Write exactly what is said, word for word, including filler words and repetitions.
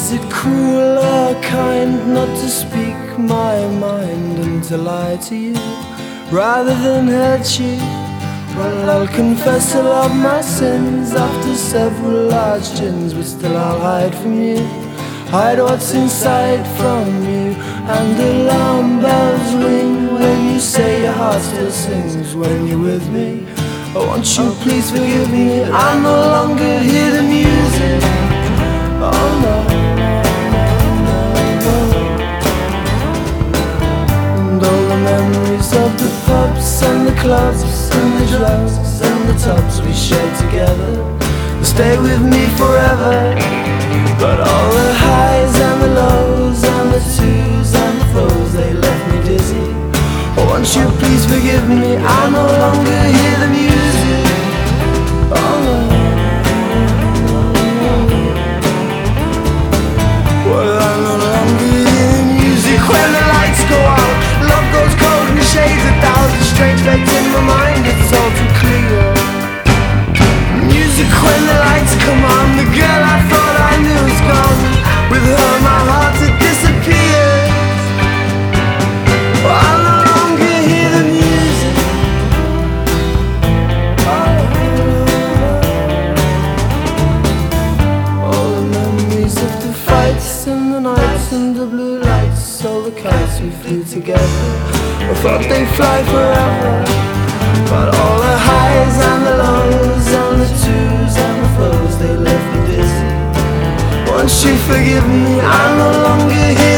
Is it cruel or kind not to speak my mind and to lie to you rather than hurt you? Well, I'll confess all of my sins after several large gins, but still I'll hide from you, hide what's inside from you. And alarm bells ring when you say your heart still sings when you're with me. Oh, won't you please forgive me, I no longer hear the music. Oh no, no, no, no. And all the memories of the pubs and the clubs and the drugs and the tubs we shared together will stay with me forever. But all the highs and the lows and the twos and the foes, they left me dizzy. Oh, won't you please forgive me, I no longer hear the music. Oh no. Well, I no longer hear the music when the lights go out. Love goes cold and shades a thousand strange lights in my mind, it's all too clear. Music when the lights come on, the girl I thought I knew is gone. With her my heart had disappeared. Oh, I no longer hear the music. Oh, all the memories of the fights and the nights and the blue lights, all the kites we flew together, I thought they'd fly forever. But all the highs and the lows and the twos and the foes, they left me dizzy. Won't you forgive me, I no longer hear